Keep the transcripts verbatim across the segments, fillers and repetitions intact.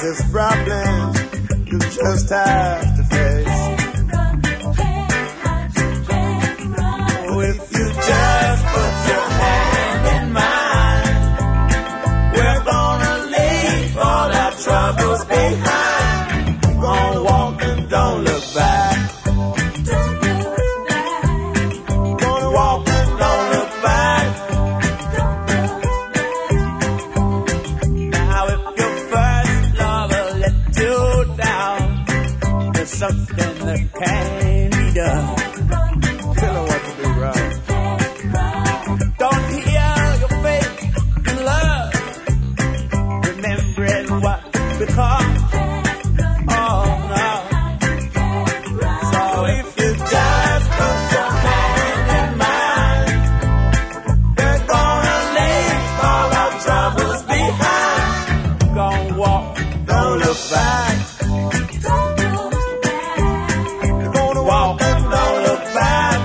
There's problems you just have to face. Oh, if you just put your hand in mine, we're gonna leave all our troubles behind. We're gonna walk and don't look back. Gonna walk and don't look back. Now if your first lover let you down, there's something that can't be done. Tell her what to do, right? Don't hear your faith in love, remembering what become. Oh no. So if you just put your hand in mine, we're gonna leave all our troubles behind. Gonna walk, don't look back. You're gonna walk and don't look back.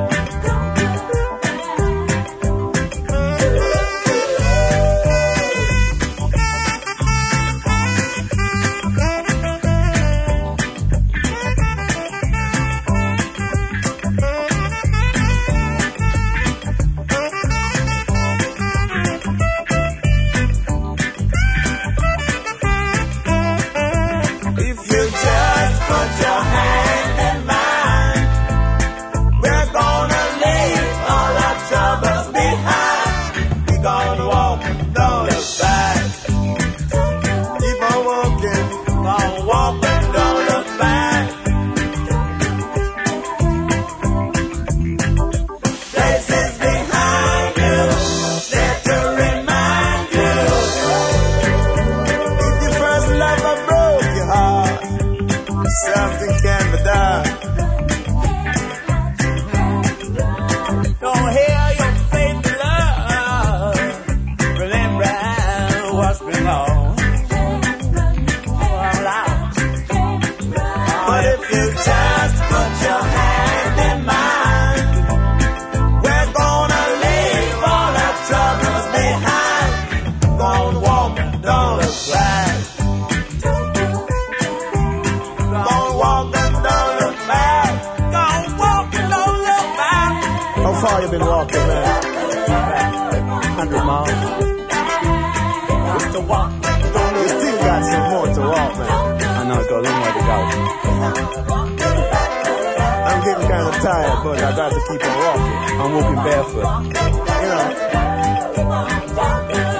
If you just put your hand in mine, we're gonna leave all our troubles behind. We're gonna walk, don't look back. Keep on walking, gonna walk and don't look back. Places behind you, there to remind you. If your first lover broke your heart, something can be done. Don't hear your faith in love, remember what's been lost. But if you just put your hand in mine, we're gonna leave all our troubles behind. Gonna walk and don't look back. Gonna walk and don't look back. Gonna walk and don't look back. How far you been walking, man? Hundred miles. Just to walk. You still got some more to walk, man. I know, got a long way to go. I'm getting kind of tired, but I got to keep on walking. I'm walking barefoot. You know.